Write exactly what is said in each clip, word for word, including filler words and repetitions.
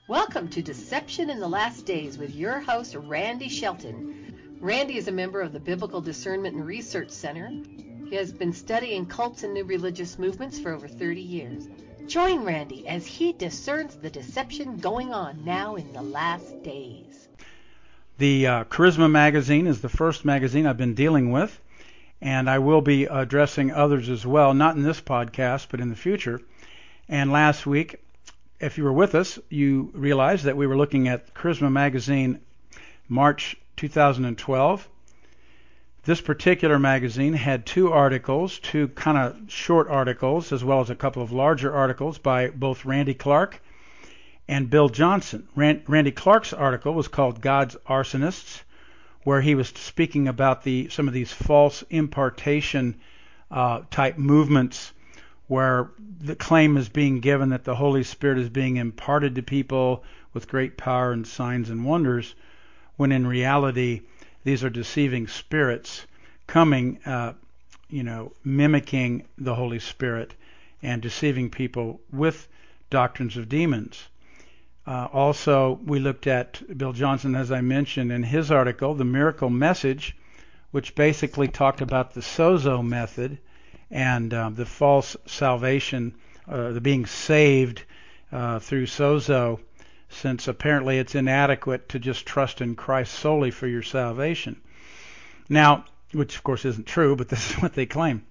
Welcome to Deception in the Last Days with your host, Randy Shelton. Randy is a member of the Biblical Discernment and Research Center. He has been studying cults and new religious movements for over thirty years. Join Randy as he discerns the deception going on now in the last days. The uh, Charisma magazine is the first magazine I've been dealing with, and I will be addressing others as well, not in this podcast, but in the future. And last week, if you were with us, you realized that we were looking at Charisma magazine March two thousand twelve. This particular magazine had two articles, two kind of short articles, as well as a couple of larger articles by both Randy Clark and Bill Johnson. Rand, Randy Clark's article was called God's Arsonists, where he was speaking about the some of these false impartation uh, type movements where the claim is being given that the Holy Spirit is being imparted to people with great power and signs and wonders, when in reality these are deceiving spirits coming, uh, you know, mimicking the Holy Spirit and deceiving people with doctrines of demons. Uh, also, we looked at Bill Johnson, as I mentioned, in his article, The Miracle Message, which basically talked about the sozo method and uh, the false salvation, uh, the being saved uh, through sozo, since apparently it's inadequate to just trust in Christ solely for your salvation. Now, which of course isn't true, but this is what they claim.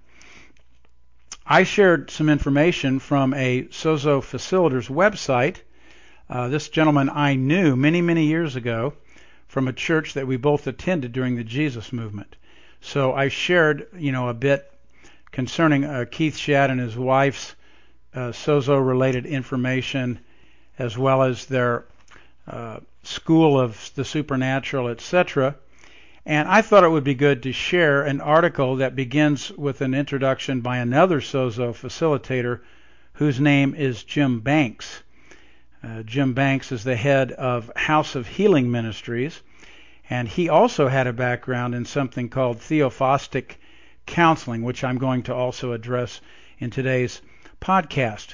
I shared some information from a sozo facilitator's website. Uh, this gentleman I knew many, many years ago from a church that we both attended during the Jesus movement. So I shared, you know, a bit concerning uh, Keith Shadd and his wife's uh, sozo-related information, as well as their uh, school of the supernatural, et cetera. And I thought it would be good to share an article that begins with an introduction by another sozo facilitator whose name is Jim Banks. Uh, Jim Banks is the head of House of Healing Ministries, and he also had a background in something called Theophostic counseling, which I'm going to also address in today's podcast.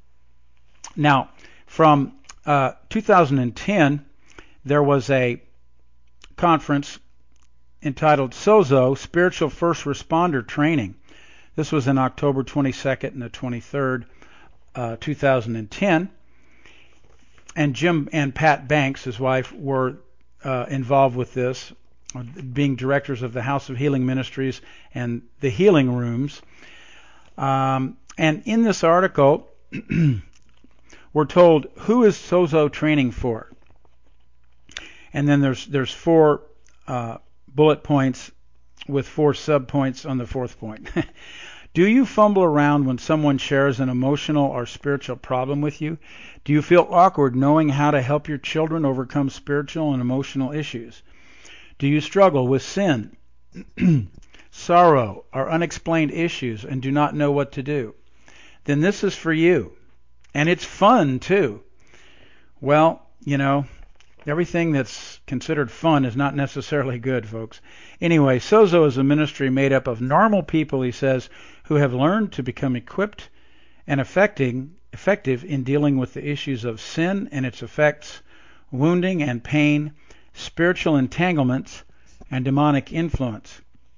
Now, from uh, two thousand ten, there was a conference entitled Sozo Spiritual First Responder Training. This was in October twenty-second and the twenty-third, uh, two thousand ten. And Jim and Pat Banks, his wife, were uh, involved with this, being directors of the House of Healing Ministries and the Healing Rooms. Um, and in this article, we're told who is sozo training for. And then there's there's four uh, bullet points with four subpoints on the fourth point. Do you fumble around when someone shares an emotional or spiritual problem with you? Do you feel awkward knowing how to help your children overcome spiritual and emotional issues? Do you struggle with sin, sorrow, or unexplained issues and do not know what to do? Then this is for you. And it's fun, too. Well, you know, everything that's considered fun is not necessarily good, folks. Anyway, Sozo is a ministry made up of normal people, he says, who have learned to become equipped and effecting, effective in dealing with the issues of sin and its effects, wounding and pain, spiritual entanglements, and demonic influence.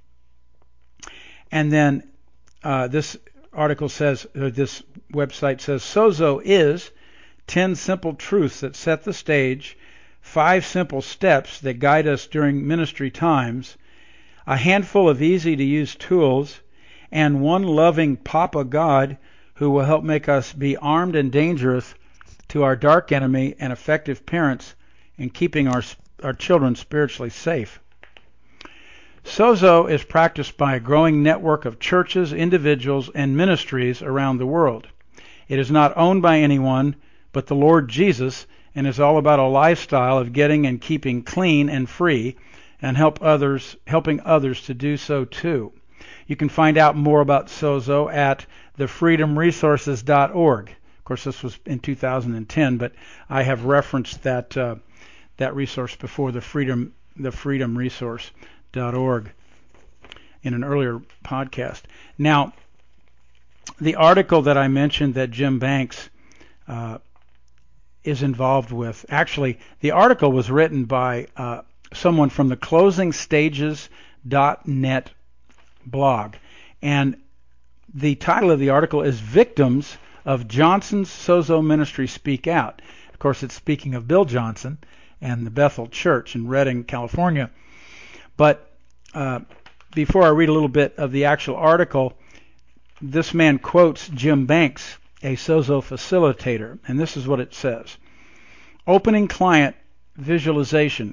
And then uh, this article says, or this website says, Sozo is ten simple truths that set the stage, five simple steps that guide us during ministry times, a handful of easy-to-use tools, and one loving Papa God who will help make us be armed and dangerous to our dark enemy and effective parents in keeping our our children spiritually safe. Sozo is practiced by a growing network of churches, individuals, and ministries around the world. It is not owned by anyone but the Lord Jesus and is all about a lifestyle of getting and keeping clean and free and help others, helping others to do so too. You can find out more about Sozo at the freedom resources dot org. Of course, this was in two thousand ten, but I have referenced that uh, that resource before, the freedom the freedom resource dot org, in an earlier podcast. Now, the article that I mentioned that Jim Banks uh, is involved with. Actually, the article was written by uh, someone from the closing stages dot net blog. And the title of the article is Victims of Johnson's Sozo Ministry Speak Out. Of course, it's speaking of Bill Johnson and the Bethel Church in Redding, California. But uh, before I read a little bit of the actual article, this man quotes Jim Banks, a Sozo facilitator, and this is what it says. Opening client visualization.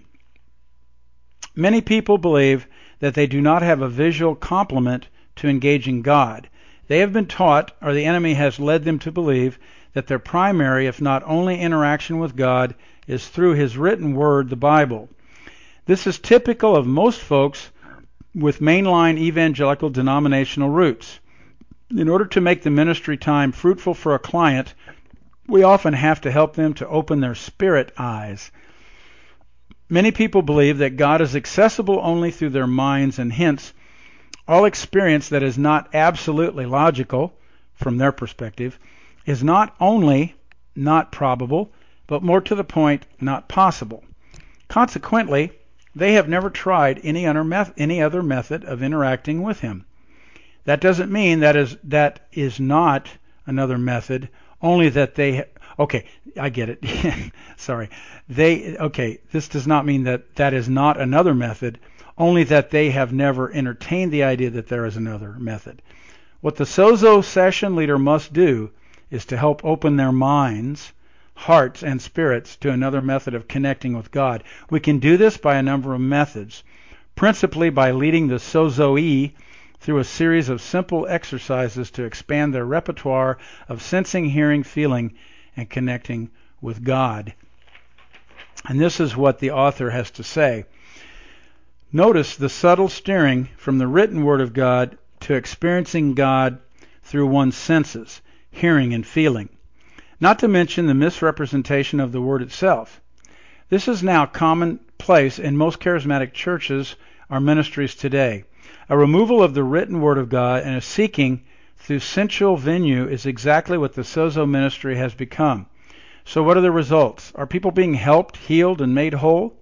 Many people believe that they do not have a visual complement to engaging God. They have been taught, or the enemy has led them to believe, that their primary, if not only interaction with God, is through his written word, the Bible. This is typical of most folks with mainline evangelical denominational roots. In order to make the ministry time fruitful for a client, we often have to help them to open their spirit eyes. Many people believe that God is accessible only through their minds, and hence, all experience that is not absolutely logical, from their perspective, is not only not probable, but more to the point, not possible. Consequently, they have never tried any other, meth- any other method of interacting with him. That doesn't mean that is that is not another method, only that they ha- okay, I get it. Sorry. They okay, this does not mean that that is not another method, only that they have never entertained the idea that there is another method. What the Sozo session leader must do is to help open their minds, hearts, and spirits to another method of connecting with God. We can do this by a number of methods, principally by leading the Sozoee through a series of simple exercises to expand their repertoire of sensing, hearing, feeling, and connecting with God. And this is what the author has to say. Notice the subtle steering from the written word of God to experiencing God through one's senses, hearing and feeling. Not to mention the misrepresentation of the word itself. This is now commonplace in most charismatic churches or ministries today. A removal of the written word of God and a seeking through sensual venue is exactly what the Sozo ministry has become. So what are the results? Are people being helped, healed, and made whole?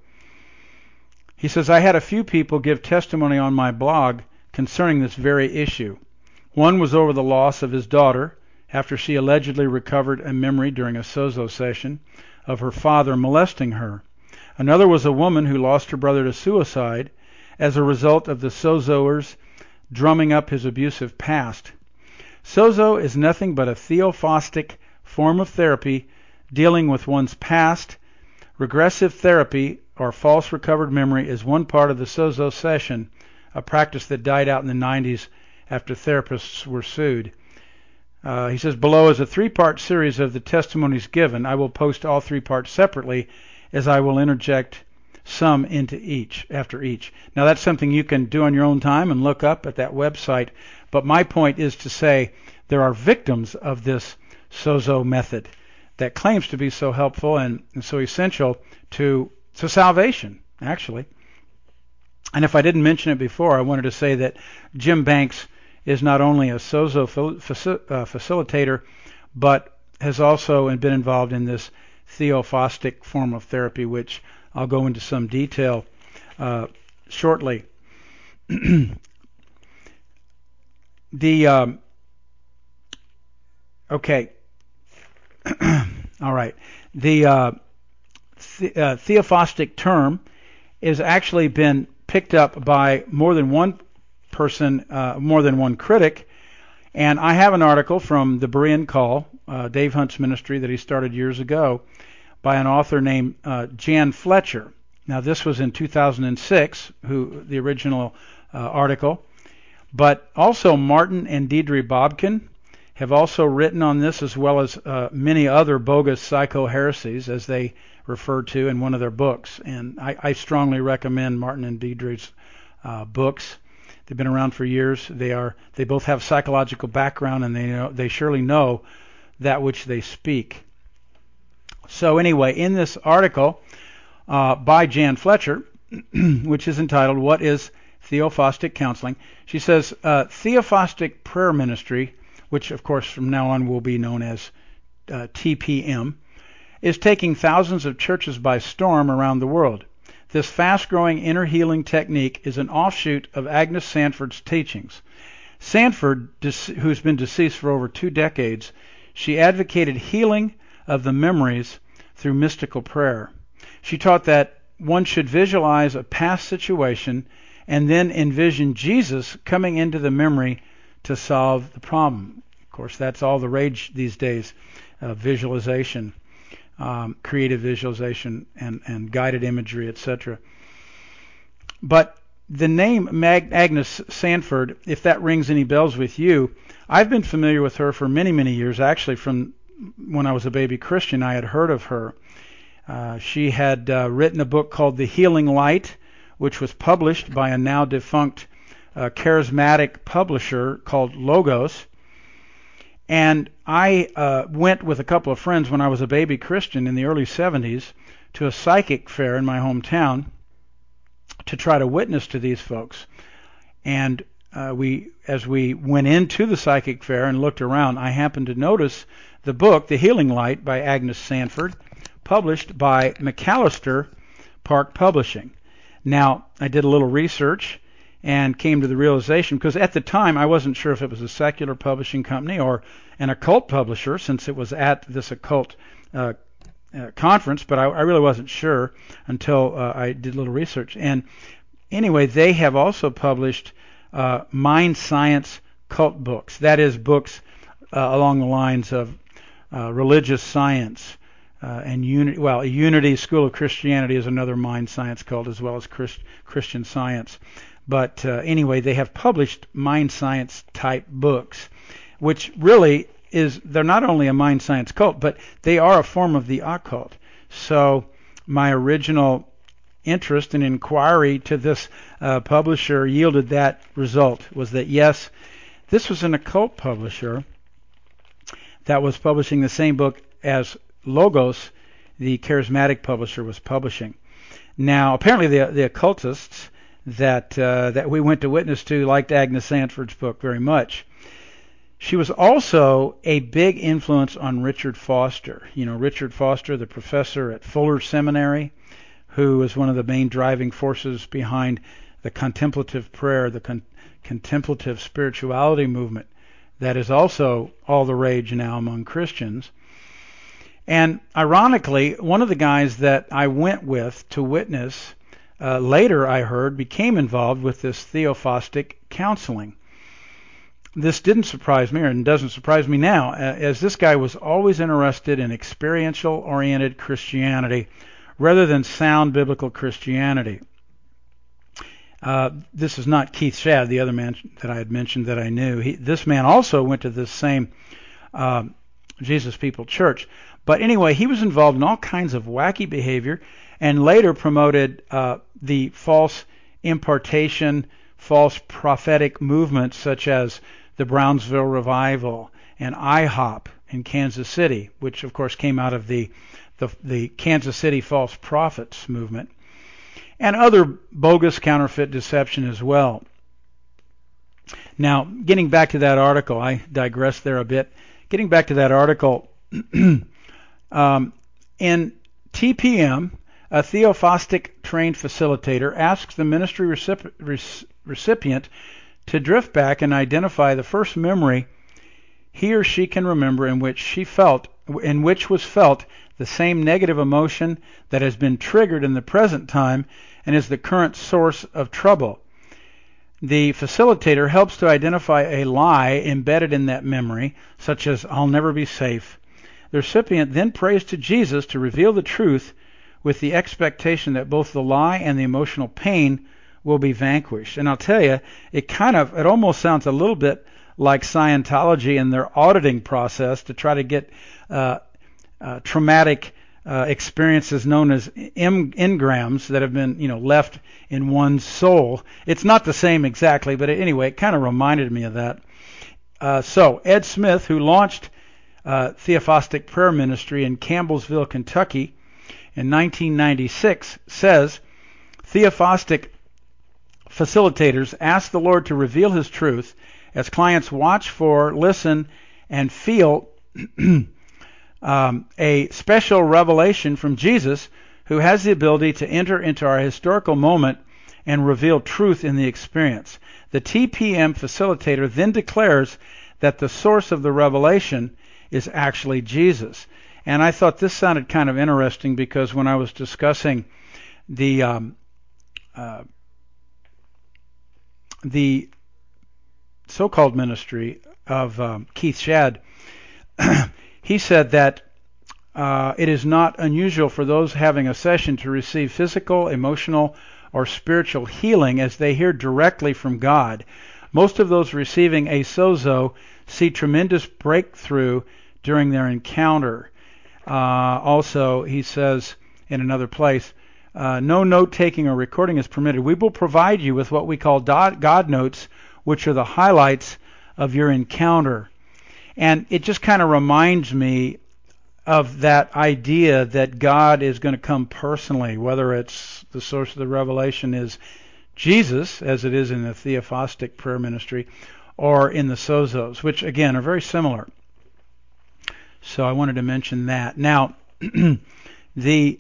He says, I had a few people give testimony on my blog concerning this very issue. One was over the loss of his daughter after she allegedly recovered a memory during a Sozo session of her father molesting her. Another was a woman who lost her brother to suicide as a result of the Sozoers drumming up his abusive past. Sozo is nothing but a theophostic form of therapy dealing with one's past. Regressive therapy, or false recovered memory, is one part of the Sozo session, a practice that died out in the nineties after therapists were sued. Uh, he says, below is a three-part series of the testimonies given. I will post all three parts separately, as I will interject some into each, after each. Now that's something you can do on your own time and look up at that website. But my point is to say there are victims of this Sozo method that claims to be so helpful and, and so essential to, to salvation, actually. And if I didn't mention it before, I wanted to say that Jim Banks is not only a Sozo faci- uh, facilitator, but has also been involved in this theophostic form of therapy, which I'll go into some detail uh, shortly. the um, okay, all right. The uh, the uh, theophostic term has actually been picked up by more than one person, uh, more than one critic. And I have an article from the Berean Call, uh, Dave Hunt's ministry that he started years ago, by an author named uh, Jan Fletcher. Now, this was in two thousand six, who the original uh, article. But also Martin and Deidre Bobkin have also written on this, as well as uh, many other bogus psycho-heresies, as they refer to in one of their books. And I, I strongly recommend Martin and Deidre's uh, books. They've been around for years. They are they both have psychological background, and they know, they surely know that which they speak. So anyway, in this article uh, by Jan Fletcher, which is entitled "What is Theophostic Counseling?" she says, uh, Theophostic Prayer Ministry, which of course from now on will be known as uh, T P M, is taking thousands of churches by storm around the world. This fast-growing inner healing technique is an offshoot of Agnes Sanford's teachings. Sanford, who's been deceased for over two decades, she advocated healing of the memories through mystical prayer. She taught that one should visualize a past situation and then envision Jesus coming into the memory to solve the problem. Of course, that's all the rage these days, uh, visualization, um, creative visualization, and, and guided imagery, et cetera. But the name Mag- Agnes Sanford, if that rings any bells with you, I've been familiar with her for many, many years. Actually, from when I was a baby Christian, I had heard of her. Uh, she had uh, written a book called The Healing Light, which was published by a now defunct uh, charismatic publisher called Logos. And I uh, went with a couple of friends when I was a baby Christian in the early seventies to a psychic fair in my hometown to try to witness to these folks. And uh, we, as we went into the psychic fair and looked around, I happened to notice the book, The Healing Light, by Agnes Sanford, published by McAllister Park Publishing. Now, I did a little research and came to the realization, because at the time I wasn't sure if it was a secular publishing company or an occult publisher, since it was at this occult uh, uh, conference, but I, I really wasn't sure until uh, I did a little research. And anyway, they have also published uh, mind science cult books. That is, books uh, along the lines of uh, religious science, Uh, and unity, well, Unity School of Christianity is another mind science cult, as well as Christ, Christian Science. But uh, anyway, they have published mind science type books, which really is, they're not only a mind science cult, but they are a form of the occult. So my original interest and inquiry to this uh, publisher yielded that result, was that yes, this was an occult publisher that was publishing the same book as Logos, the charismatic publisher, was publishing. Now, apparently the the occultists that uh, that we went to witness to liked Agnes Sanford's book very much. She was also a big influence on Richard Foster. You know, Richard Foster, the professor at Fuller Seminary, who was one of the main driving forces behind the contemplative prayer, the con- contemplative spirituality movement that is also all the rage now among Christians. And ironically, one of the guys that I went with to witness, uh, later I heard, became involved with this theophostic counseling. This didn't surprise me, and doesn't surprise me now, as this guy was always interested in experiential-oriented Christianity rather than sound biblical Christianity. Uh, this is not Keith Shadd, the other man that I had mentioned that I knew. He, this man also went to this same uh, Jesus People Church. But anyway, he was involved in all kinds of wacky behavior, and later promoted uh, the false impartation, false prophetic movements such as the Brownsville Revival and I HOP in Kansas City, which of course came out of the the, the Kansas City False Prophets movement, and other bogus counterfeit deception as well. Now, getting back to that article, I digressed there a bit. Getting back to that article, um, in T P M, a theophostic trained facilitator asks the ministry recip- rec- recipient to drift back and identify the first memory he or she can remember in which she felt, in which was felt the same negative emotion that has been triggered in the present time and is the current source of trouble. The facilitator helps to identify a lie embedded in that memory, such as, "I'll never be safe." The recipient then prays to Jesus to reveal the truth with the expectation that both the lie and the emotional pain will be vanquished. And I'll tell you, it kind of, it almost sounds a little bit like Scientology and their auditing process to try to get uh, uh, traumatic uh, experiences known as em- engrams that have been, you know, left in one's soul. It's not the same exactly, but anyway, it kind of reminded me of that. Uh, so Ed Smith, who launched uh, Theophostic Prayer Ministry in Campbellsville, Kentucky, in nineteen ninety-six, says, Theophostic facilitators ask the Lord to reveal His truth as clients watch for, listen, and feel um, a special revelation from Jesus, who has the ability to enter into our historical moment and reveal truth in the experience. The T P M facilitator then declares that the source of the revelation is actually Jesus. And I thought this sounded kind of interesting, because when I was discussing the um, uh, the so-called ministry of um, Keith Shadd, he said that uh, it is not unusual for those having a session to receive physical, emotional, or spiritual healing as they hear directly from God. Most of those receiving a sozo see tremendous breakthrough during their encounter. Uh, also, he says in another place, uh, no note-taking or recording is permitted. We will provide you with what we call God notes, which are the highlights of your encounter. And it just kind of reminds me of that idea that God is going to come personally, whether it's the source of the revelation is Jesus, as it is in the Theophostic prayer ministry, or in the Sozos, which again are very similar. So I wanted to mention that. Now, the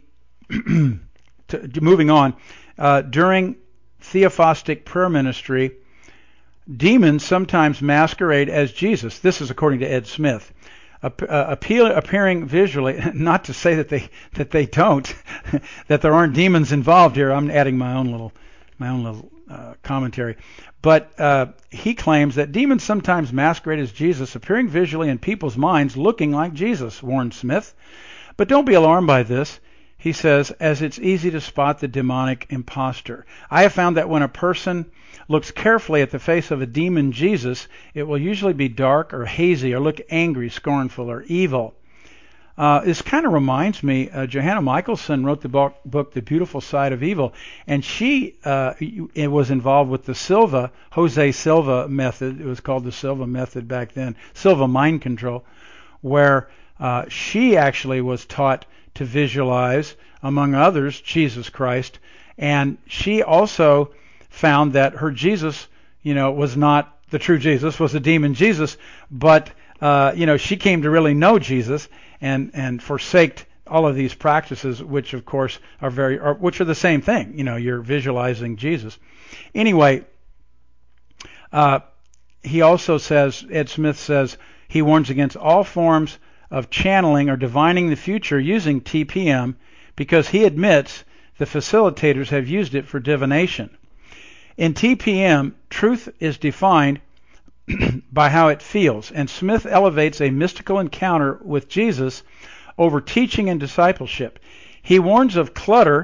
to, moving on, uh, during Theophostic prayer ministry, demons sometimes masquerade as Jesus. This is according to Ed Smith. Appeal, appearing visually, not to say that they that they don't, that there aren't demons involved here. I'm adding my own little my own little uh, commentary. But uh, he claims that demons sometimes masquerade as Jesus, appearing visually in people's minds, looking like Jesus, warned Smith. But don't be alarmed by this, he says, as it's easy to spot the demonic imposter. I have found that when a person looks carefully at the face of a demon Jesus, it will usually be dark or hazy or look angry, scornful, or evil. Uh, this kind of reminds me, uh, Johanna Michelson wrote the book, book The Beautiful Side of Evil, and she uh, it was involved with the Silva, Jose Silva method. It was called the Silva method back then, Silva mind control, where uh, she actually was taught to visualize, among others, Jesus Christ, and she also found that her Jesus, you know, was not the true Jesus, was a demon Jesus, but uh, you know, she came to really know Jesus and and forsaked all of these practices, which of course are very, are, which are the same thing. You know, you're visualizing Jesus. Anyway, uh, he also says, Ed Smith says, he warns against all forms of channeling or divining the future using T P M, because he admits the facilitators have used it for divination. In T P M, truth is defined by how it feels, and Smith elevates a mystical encounter with Jesus over teaching and discipleship. He warns of clutter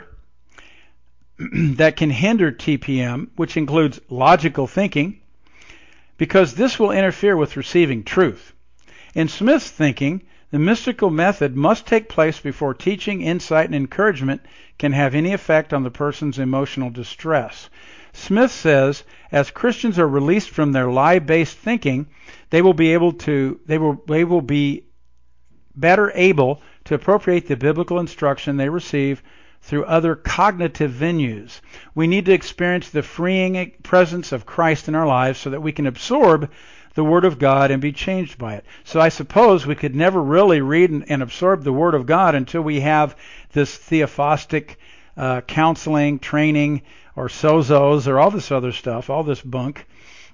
that can hinder T P M, which includes logical thinking, because this will interfere with receiving truth. In Smith's thinking, the mystical method must take place before teaching, insight, and encouragement can have any effect on the person's emotional distress. Smith says, as Christians are released from their lie-based thinking, they will be able to they will they will be better able to appropriate the biblical instruction they receive through other cognitive venues. We need to experience the freeing presence of Christ in our lives so that we can absorb the Word of God and be changed by it. So I suppose we could never really read and, and absorb the Word of God until we have this theophostic uh, counseling, training, or sozos, or all this other stuff, all this bunk,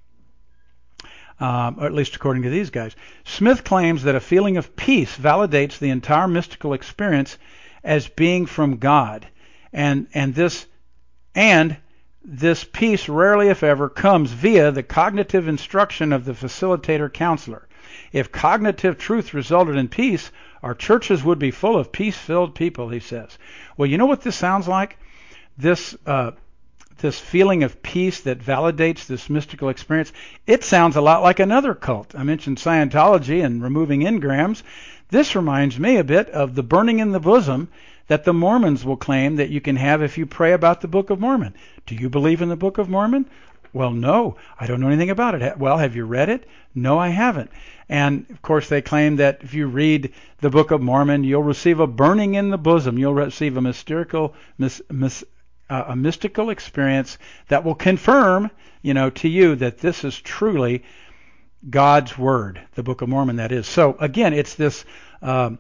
um, or at least according to these guys. Smith claims that a feeling of peace validates the entire mystical experience as being from God, and and this and this peace rarely, if ever, comes via the cognitive instruction of the facilitator counselor. If cognitive truth resulted in peace, our churches would be full of peace-filled people, he says. Well, you know what this sounds like? This uh, this feeling of peace that validates this mystical experience, it sounds a lot like another cult. I mentioned Scientology and removing engrams. This reminds me a bit of the burning in the bosom that the Mormons will claim that you can have if you pray about the Book of Mormon. Do you believe in the Book of Mormon? Well, no, I don't know anything about it. Well, have you read it? No, I haven't. And, of course, they claim that if you read the Book of Mormon, you'll receive a burning in the bosom. You'll receive a mystical, mis, mis, uh, a mystical experience that will confirm, you know, to you that this is truly God's Word, the Book of Mormon, that is. So, again, it's this um,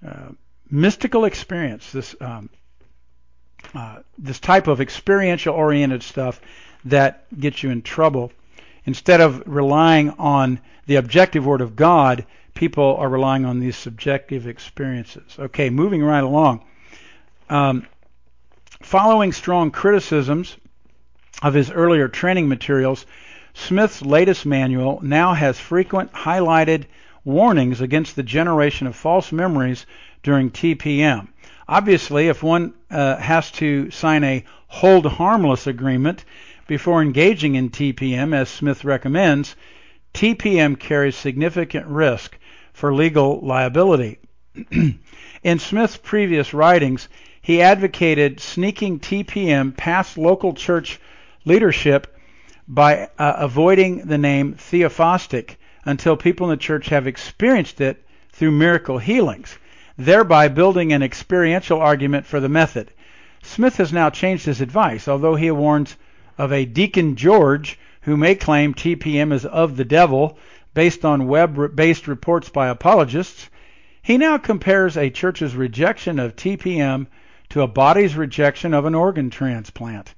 uh, mystical experience, this um, uh, this type of experiential-oriented stuff that gets you in trouble. Instead of relying on the objective Word of God, people are relying on these subjective experiences. Okay, moving right along. Um, following strong criticisms of his earlier training materials, Smith's latest manual now has frequent highlighted warnings against the generation of false memories during T P M. Obviously, if one uh, has to sign a hold harmless agreement before engaging in T P M, as Smith recommends, T P M carries significant risk for legal liability. In Smith's previous writings, he advocated sneaking T P M past local church leadership by uh, avoiding the name theophostic until people in the church have experienced it through miracle healings, thereby building an experiential argument for the method. Smith has now changed his advice, although he warns of a Deacon George who may claim T P M is of the devil based on web-based reports by apologists. He now compares a church's rejection of T P M to a body's rejection of an organ transplant.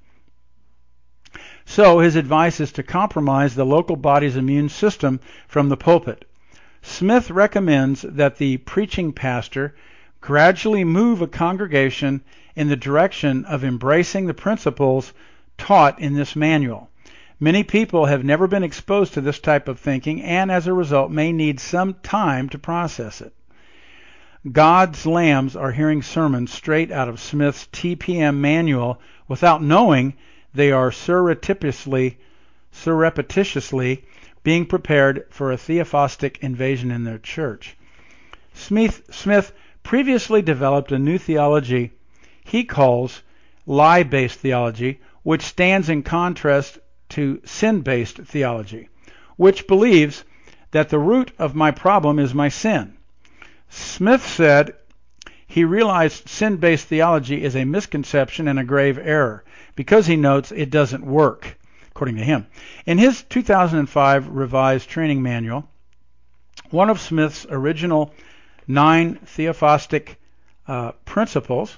So his advice is to compromise the local body's immune system from the pulpit. Smith recommends that the preaching pastor gradually move a congregation in the direction of embracing the principles taught in this manual. Many people have never been exposed to this type of thinking and as a result may need some time to process it. God's lambs are hearing sermons straight out of Smith's T P M manual without knowing they are surreptitiously, surreptitiously being prepared for a theophostic invasion in their church. Smith, Smith previously developed a new theology he calls lie-based theology, which stands in contrast to sin-based theology, which believes that the root of my problem is my sin. Smith said he realized sin-based theology is a misconception and a grave error because he notes it doesn't work, according to him. In his two thousand five revised training manual, one of Smith's original nine theophostic uh, principles,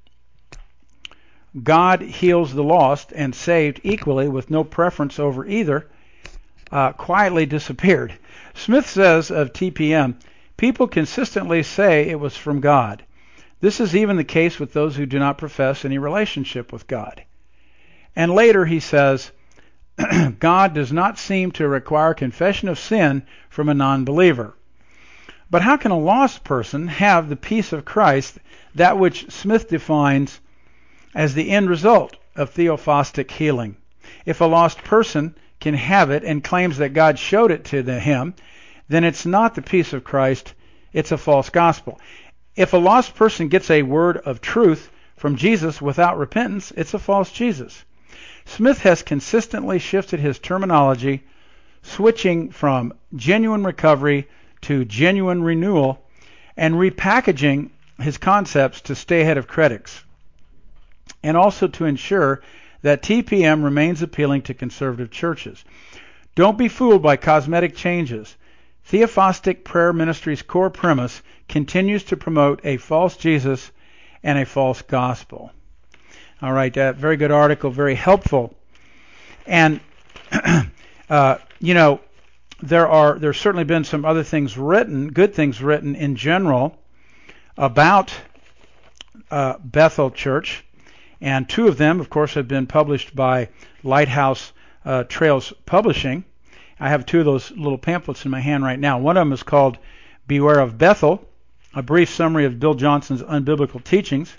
God heals the lost and saved equally with no preference over either, uh, quietly disappeared. Smith says of T P M, people consistently say it was from God. This is even the case with those who do not profess any relationship with God. And later he says, God does not seem to require confession of sin from a non-believer. But how can a lost person have the peace of Christ, that which Smith defines as the end result of theophostic healing? If a lost person can have it and claims that God showed it to the, him, then it's not the peace of Christ, it's a false gospel. If a lost person gets a word of truth from Jesus without repentance, it's a false Jesus. Smith has consistently shifted his terminology, switching from genuine recovery to genuine renewal, and repackaging his concepts to stay ahead of critics, and also to ensure that T P M remains appealing to conservative churches. Don't be fooled by cosmetic changes. Theophostic Prayer Ministry's core premise continues to promote a false Jesus and a false gospel. All right, uh, very good article, very helpful. And, uh, you know, there are there's certainly been some other things written, good things written in general about uh, Bethel Church. And two of them, of course, have been published by Lighthouse uh, Trails Publishing. I have two of those little pamphlets in my hand right now. One of them is called Beware of Bethel, a brief summary of Bill Johnson's unbiblical teachings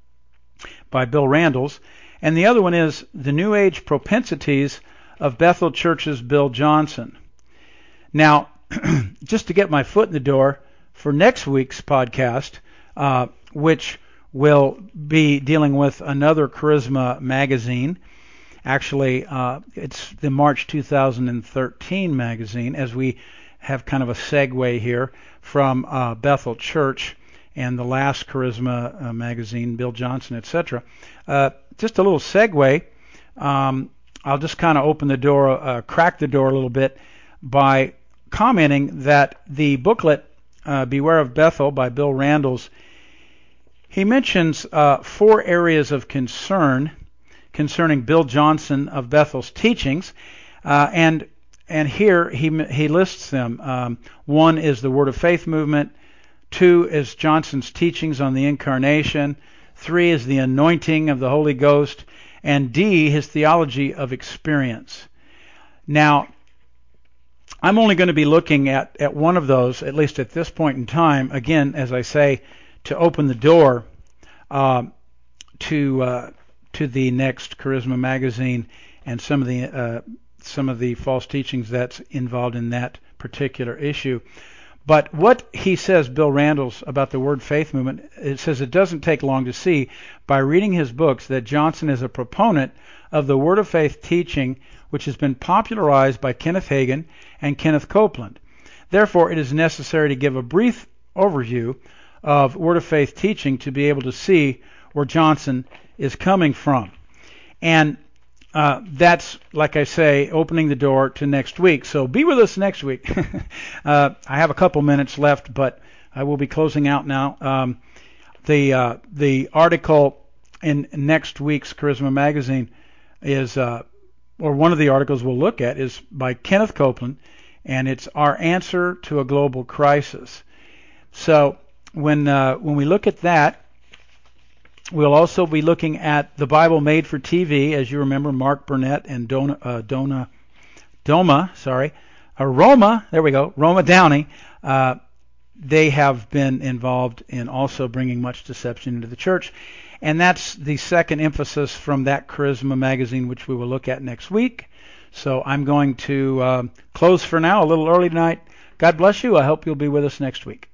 by Bill Randalls. And the other one is The New Age Propensities of Bethel Church's Bill Johnson. Now, just to get my foot in the door for next week's podcast, uh, which will be dealing with another Charisma magazine. Actually, uh, it's the March two thousand thirteen magazine, as we have kind of a segue here from uh, Bethel Church and the last Charisma uh, magazine, Bill Johnson, et cetera. Uh, just a little segue. Um, I'll just kind of open the door, uh, crack the door a little bit by commenting that the booklet uh, Beware of Bethel by Bill Randles, he mentions uh, four areas of concern concerning Bill Johnson of Bethel's teachings, uh, and and here he he lists them. Um, one is the Word of Faith movement. Two is Johnson's teachings on the Incarnation. Three is the anointing of the Holy Ghost. And D, his theology of experience. Now, I'm only going to be looking at, at one of those, at least at this point in time, again, as I say, to open the door uh, to uh, to the next Charisma magazine and some of the uh, some of the false teachings that's involved in that particular issue. But what he says, Bill Randles, about the Word Faith movement, it says it doesn't take long to see by reading his books that Johnson is a proponent of the Word of Faith teaching, which has been popularized by Kenneth Hagin and Kenneth Copeland. Therefore, it is necessary to give a brief overview of Word of Faith teaching to be able to see where Johnson is coming from. And Uh, that's, like I say, opening the door to next week. So be with us next week. uh, I have a couple minutes left, but I will be closing out now. Um, the uh, the article in next week's Charisma magazine is, uh, or one of the articles we'll look at is by Kenneth Copeland, and it's Our Answer to a Global Crisis. So when uh, when we look at that, we'll also be looking at the Bible Made for T V, as you remember, Mark Burnett and Dona, uh, Dona, Doma, sorry, uh, Roma, there we go, Roma Downey. Uh, they have been involved in also bringing much deception into the church. And that's the second emphasis from that Charisma magazine, which we will look at next week. So I'm going to uh, close for now, a little early tonight. God bless you. I hope you'll be with us next week.